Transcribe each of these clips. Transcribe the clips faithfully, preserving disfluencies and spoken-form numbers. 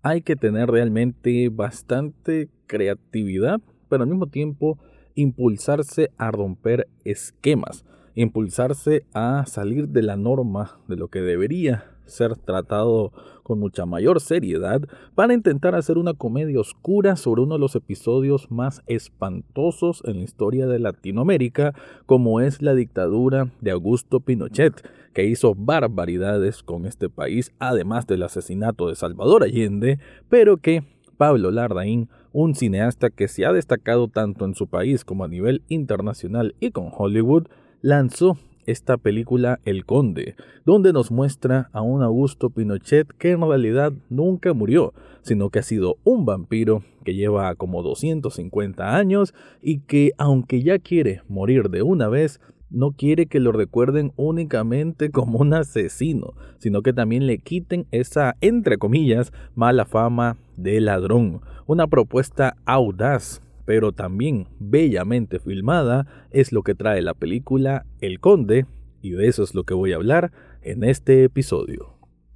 hay que tener realmente bastante creatividad, pero al mismo tiempo impulsarse a romper esquemas, impulsarse a salir de la norma de lo que debería ser tratado con mucha mayor seriedad para intentar hacer una comedia oscura sobre uno de los episodios más espantosos en la historia de Latinoamérica, como es la dictadura de Augusto Pinochet, que hizo barbaridades con este país, además del asesinato de Salvador Allende, pero que Pablo Larraín, un cineasta que se ha destacado tanto en su país como a nivel internacional y con Hollywood, lanzó esta película El Conde, donde nos muestra a un Augusto Pinochet que en realidad nunca murió, sino que ha sido un vampiro que lleva como doscientos cincuenta años y que, aunque ya quiere morir de una vez, no quiere que lo recuerden únicamente como un asesino, sino que también le quiten esa, entre comillas, mala fama de ladrón. Una propuesta audaz, pero también bellamente filmada, es lo que trae la película El Conde, y de eso es lo que voy a hablar en este episodio.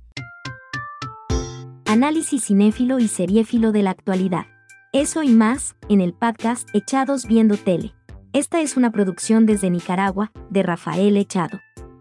Análisis cinéfilo y seriéfilo de la actualidad. Eso y más, en el podcast Echados Viendo Tele. Esta es una producción desde Nicaragua, de Rafael Echado.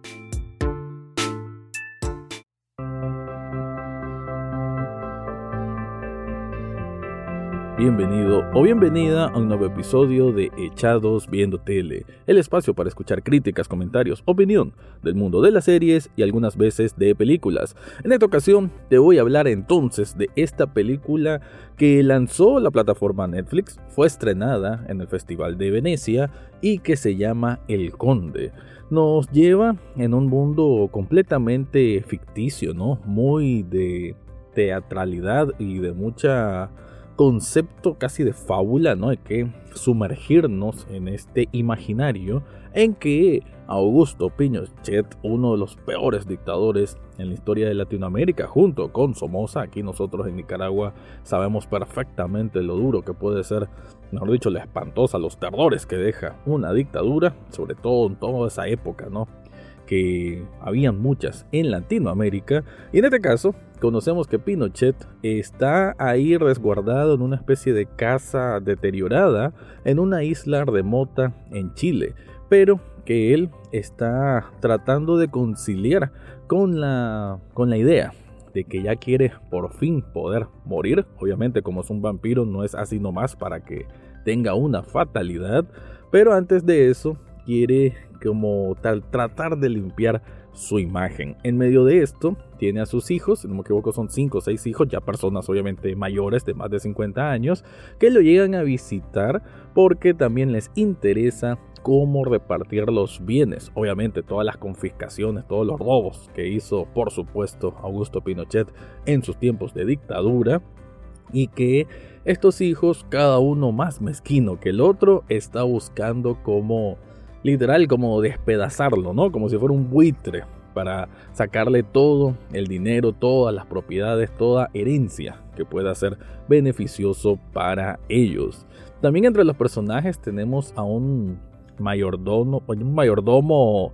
Bienvenido o bienvenida a un nuevo episodio de Echados Viendo Tele, el espacio para escuchar críticas, comentarios, opinión del mundo de las series y algunas veces de películas. En esta ocasión te voy a hablar entonces de esta película que lanzó la plataforma Netflix, fue estrenada en el Festival de Venecia y que se llama El Conde. Nos lleva en un mundo completamente ficticio, ¿no? Muy de teatralidad y de mucha concepto casi de fábula, ¿no? Hay que sumergirnos en este imaginario en que Augusto Pinochet, uno de los peores dictadores en la historia de Latinoamérica, junto con Somoza, aquí nosotros en Nicaragua sabemos perfectamente lo duro que puede ser, mejor dicho, la espantosa, los terrores que deja una dictadura, sobre todo en toda esa época, ¿no? Que habían muchas en Latinoamérica, y en este caso conocemos que Pinochet está ahí resguardado en una especie de casa deteriorada en una isla remota en Chile, pero que él está tratando de conciliar con la, con la idea de que ya quiere por fin poder morir. Obviamente, como es un vampiro, no es así nomás para que tenga una fatalidad, pero antes de eso quiere como tal tratar de limpiar su imagen. En medio de esto tiene a sus hijos, si no me equivoco son cinco o seis hijos, ya personas obviamente mayores de más de cincuenta años, que lo llegan a visitar porque también les interesa cómo repartir los bienes, obviamente todas las confiscaciones, todos los robos que hizo por supuesto Augusto Pinochet en sus tiempos de dictadura, y que estos hijos, cada uno más mezquino que el otro, está buscando cómo literal como despedazarlo, ¿no? Como si fuera un buitre para sacarle todo el dinero, todas las propiedades, toda herencia que pueda ser beneficioso para ellos. También entre los personajes tenemos a un mayordomo, un mayordomo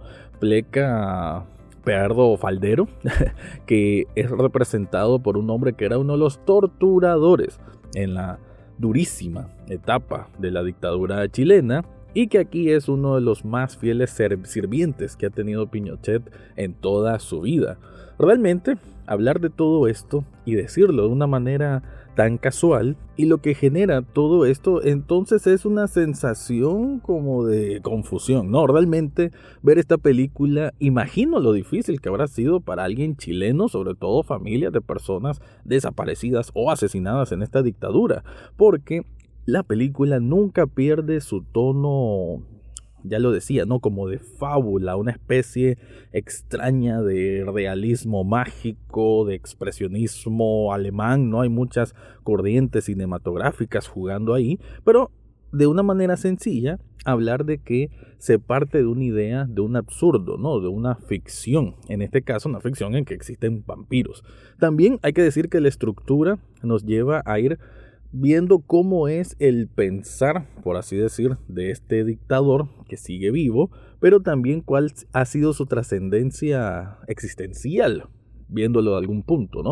pleca Perdo Faldero, que es representado por un hombre que era uno de los torturadores en la durísima etapa de la dictadura chilena, y que aquí es uno de los más fieles sirvientes que ha tenido Pinochet en toda su vida. Realmente, hablar de todo esto y decirlo de una manera tan casual, y lo que genera todo esto entonces es una sensación como de confusión, ¿no? Realmente ver esta película, imagino lo difícil que habrá sido para alguien chileno, sobre todo familias de personas desaparecidas o asesinadas en esta dictadura, porque la película nunca pierde su tono, ya lo decía, ¿no? Como de fábula, una especie extraña de realismo mágico, de expresionismo alemán, ¿no? Hay muchas corrientes cinematográficas jugando ahí, pero de una manera sencilla, hablar de que se parte de una idea, de un absurdo, ¿no? De una ficción, en este caso una ficción en que existen vampiros. También hay que decir que la estructura nos lleva a ir viendo cómo es el pensar, por así decir, de este dictador que sigue vivo, pero también cuál ha sido su trascendencia existencial, viéndolo de algún punto, ¿no?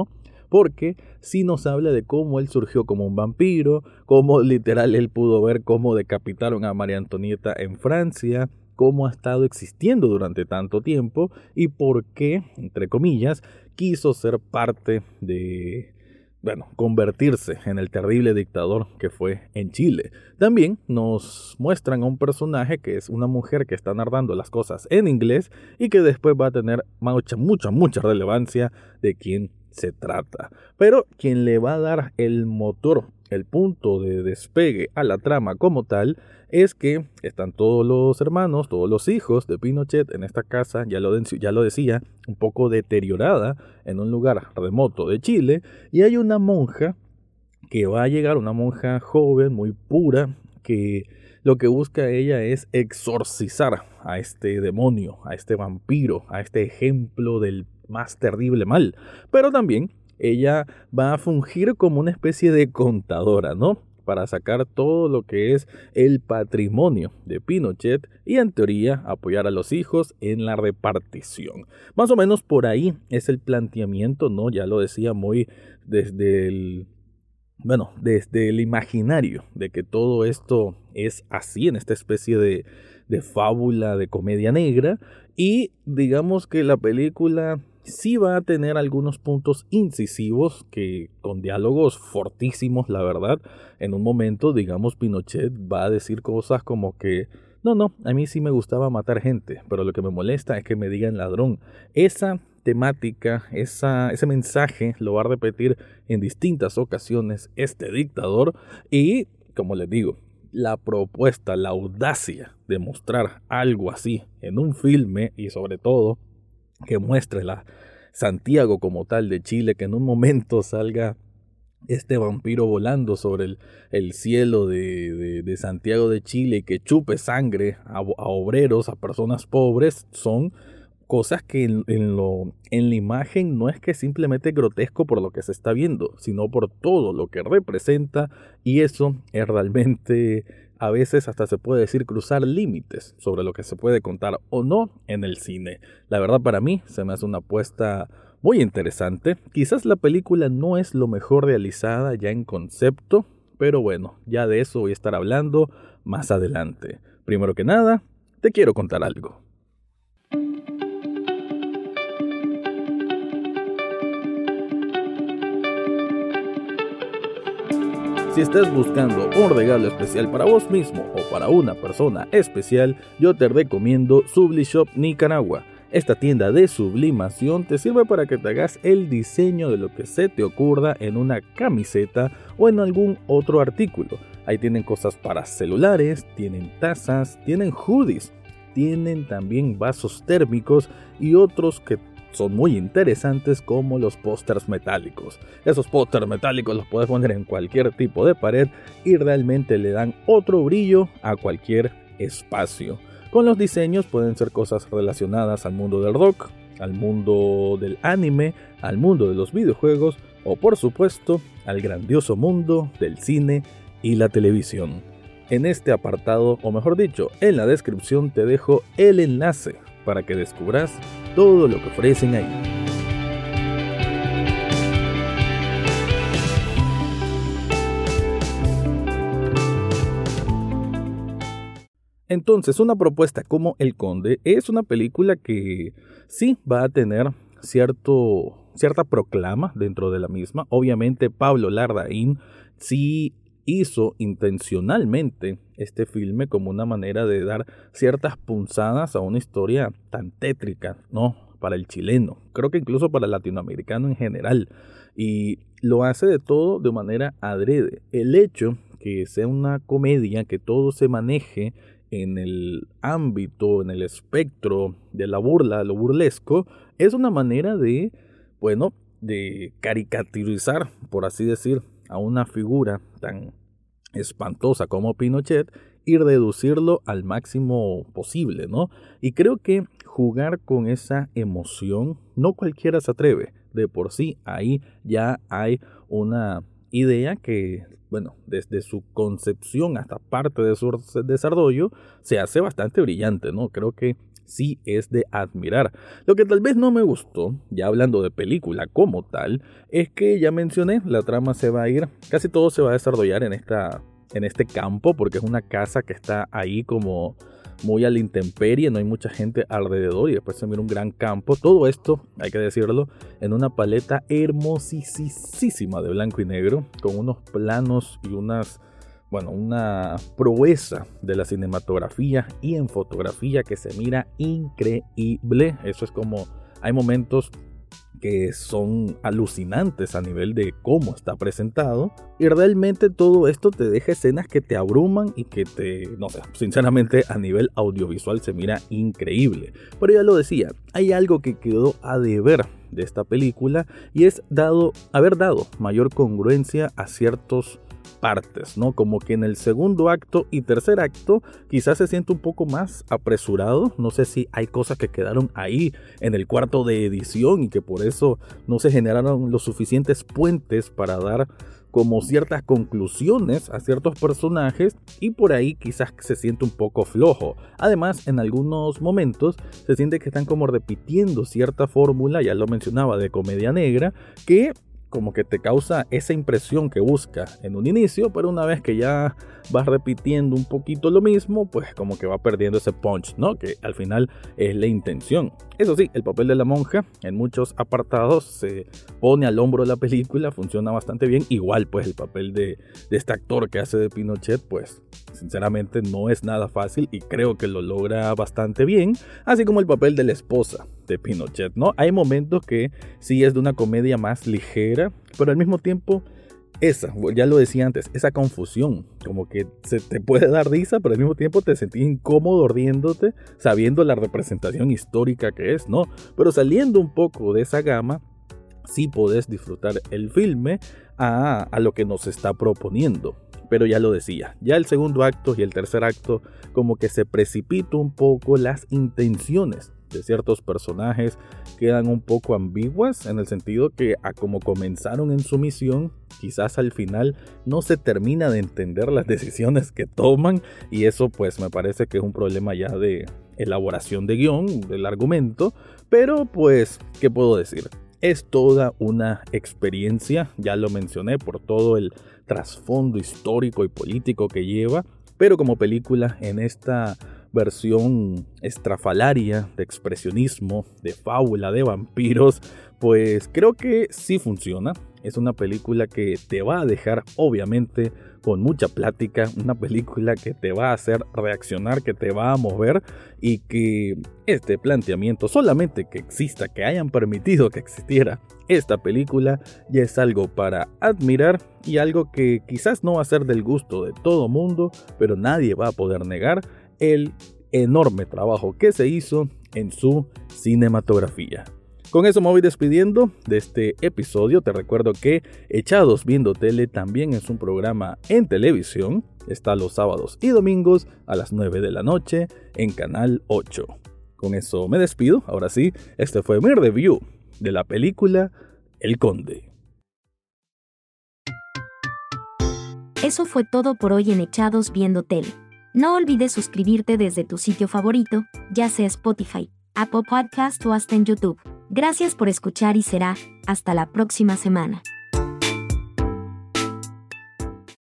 porque sí nos habla de cómo él surgió como un vampiro, cómo literal él pudo ver cómo decapitaron a María Antonieta en Francia, cómo ha estado existiendo durante tanto tiempo y por qué, entre comillas, quiso ser parte de, bueno, convertirse en el terrible dictador que fue en Chile. También nos muestran a un personaje que es una mujer que está narrando las cosas en inglés y que después va a tener mucha, mucha, mucha relevancia de quién se trata. Pero quien le va a dar el motor, el punto de despegue a la trama como tal, es que están todos los hermanos, todos los hijos de Pinochet en esta casa, ya lo, de, ya lo decía, un poco deteriorada en un lugar remoto de Chile, y hay una monja que va a llegar, una monja joven, muy pura, que lo que busca ella es exorcizar a este demonio, a este vampiro, a este ejemplo del más terrible mal, pero también ella va a fungir como una especie de contadora, ¿no? Para sacar todo lo que es el patrimonio de Pinochet y en teoría apoyar a los hijos en la repartición. Más o menos por ahí es el planteamiento, ¿no? Ya lo decía muy desde el, bueno, desde el imaginario de que todo esto es así en esta especie de, de fábula de comedia negra, y digamos que la película sí va a tener algunos puntos incisivos que con diálogos fortísimos, la verdad. En un momento, digamos, Pinochet va a decir cosas como que no, no, a mí sí me gustaba matar gente, pero lo que me molesta es que me digan ladrón. Esa temática, esa, ese mensaje lo va a repetir en distintas ocasiones este dictador y, como les digo, la propuesta, la audacia de mostrar algo así en un filme y sobre todo que muestre la Santiago como tal de Chile, que en un momento salga este vampiro volando sobre el, el cielo de, de, de Santiago de Chile y que chupe sangre a, a obreros, a personas pobres, son cosas que en, en, lo, en la imagen no es que simplemente grotesco por lo que se está viendo, sino por todo lo que representa, y eso es realmente, a veces hasta se puede decir, cruzar límites sobre lo que se puede contar o no en el cine. La verdad, para mí se me hace una apuesta muy interesante. Quizás la película no es lo mejor realizada ya en concepto, pero bueno, ya de eso voy a estar hablando más adelante. Primero que nada, te quiero contar algo. Si estás buscando un regalo especial para vos mismo o para una persona especial, yo te recomiendo Sublishop Nicaragua. Esta tienda de sublimación te sirve para que te hagas el diseño de lo que se te ocurra en una camiseta o en algún otro artículo. Ahí tienen cosas para celulares, tienen tazas, tienen hoodies, tienen también vasos térmicos y otros que son muy interesantes como los pósters metálicos. Esos pósters metálicos los puedes poner en cualquier tipo de pared y realmente le dan otro brillo a cualquier espacio. Con los diseños pueden ser cosas relacionadas al mundo del rock, al mundo del anime, al mundo de los videojuegos o por supuesto al grandioso mundo del cine y la televisión. En este apartado, o mejor dicho, en la descripción te dejo el enlace para que descubras todo lo que ofrecen ahí. Entonces, una propuesta como El Conde es una película que sí va a tener cierto, cierta proclama dentro de la misma. Obviamente Pablo Larraín sí hizo intencionalmente este filme como una manera de dar ciertas punzadas a una historia tan tétrica, ¿no? Para el chileno, creo que incluso para el latinoamericano en general, y lo hace de todo de manera adrede. El hecho que sea una comedia, que todo se maneje en el ámbito, en el espectro de la burla, lo burlesco, es una manera de, bueno, de caricaturizar, por así decir, a una figura tan espantosa como Pinochet y reducirlo al máximo posible, ¿no? Y creo que jugar con esa emoción no cualquiera se atreve. De por sí, ahí ya hay una idea que, bueno, desde su concepción hasta parte de su desarrollo se hace bastante brillante, ¿no? Creo que sí es de admirar. Lo que tal vez no me gustó, ya hablando de película como tal, es que ya mencioné, la trama se va a ir, casi todo se va a desarrollar en, esta, en este campo, porque es una casa que está ahí como muy a la intemperie, no hay mucha gente alrededor y después se mira un gran campo. Todo esto, hay que decirlo, en una paleta hermosísima de blanco y negro, con unos planos y unas, bueno, una proeza de la cinematografía y en fotografía que se mira increíble. Eso es como, hay momentos que son alucinantes a nivel de cómo está presentado, y realmente todo esto te deja escenas que te abruman y que te, no sé, sinceramente a nivel audiovisual se mira increíble. Pero ya lo decía, hay algo que quedó a deber de esta película y es dado, haber dado mayor congruencia a ciertos partes, ¿no? Como que en el segundo acto y tercer acto quizás se siente un poco más apresurado. No sé si hay cosas que quedaron ahí en el cuarto de edición y que por eso no se generaron los suficientes puentes para dar como ciertas conclusiones a ciertos personajes, y por ahí quizás se siente un poco flojo. Además, en algunos momentos se siente que están como repitiendo cierta fórmula, ya lo mencionaba, de comedia negra, que como que te causa esa impresión que busca en un inicio, pero una vez que ya vas repitiendo un poquito lo mismo, pues como que va perdiendo ese punch, ¿no? Que al final es la intención. Eso sí, el papel de la monja en muchos apartados se pone al hombro de la película, funciona bastante bien. Igual pues el papel de, de este actor que hace de Pinochet, pues sinceramente no es nada fácil y creo que lo logra bastante bien, así como el papel de la esposa de Pinochet, ¿no? Hay momentos que sí es de una comedia más ligera, pero al mismo tiempo esa, ya lo decía antes, esa confusión, como que se te puede dar risa, pero al mismo tiempo te sentís incómodo riéndote, sabiendo la representación histórica que es, ¿no? Pero saliendo un poco de esa gama, sí podés disfrutar el filme a, a lo que nos está proponiendo. Pero ya lo decía, ya el segundo acto y el tercer acto como que se precipita un poco, las intenciones de ciertos personajes quedan un poco ambiguas, en el sentido que a como comenzaron en su misión, quizás al final no se termina de entender las decisiones que toman, y eso pues me parece que es un problema ya de elaboración de guión, del argumento. Pero pues, ¿qué puedo decir? Es toda una experiencia, ya lo mencioné, por todo el trasfondo histórico y político que lleva, pero como película en esta versión estrafalaria de expresionismo, de fábula, de vampiros, pues creo que sí funciona. Es una película que te va a dejar obviamente con mucha plática, una película que te va a hacer reaccionar, que te va a mover, y que este planteamiento, solamente que exista, que hayan permitido que existiera esta película, ya es algo para admirar y algo que quizás no va a ser del gusto de todo mundo, pero nadie va a poder negar el enorme trabajo que se hizo en su cinematografía. Con eso me voy despidiendo de este episodio. Te recuerdo que Echados Viendo Tele también es un programa en televisión. Está los sábados y domingos a las nueve de la noche en Canal ocho. Con eso me despido. Ahora sí, este fue mi review de la película El Conde. Eso fue todo por hoy en Echados Viendo Tele. No olvides suscribirte desde tu sitio favorito, ya sea Spotify, Apple Podcast o hasta en YouTube. Gracias por escuchar y será hasta la próxima semana.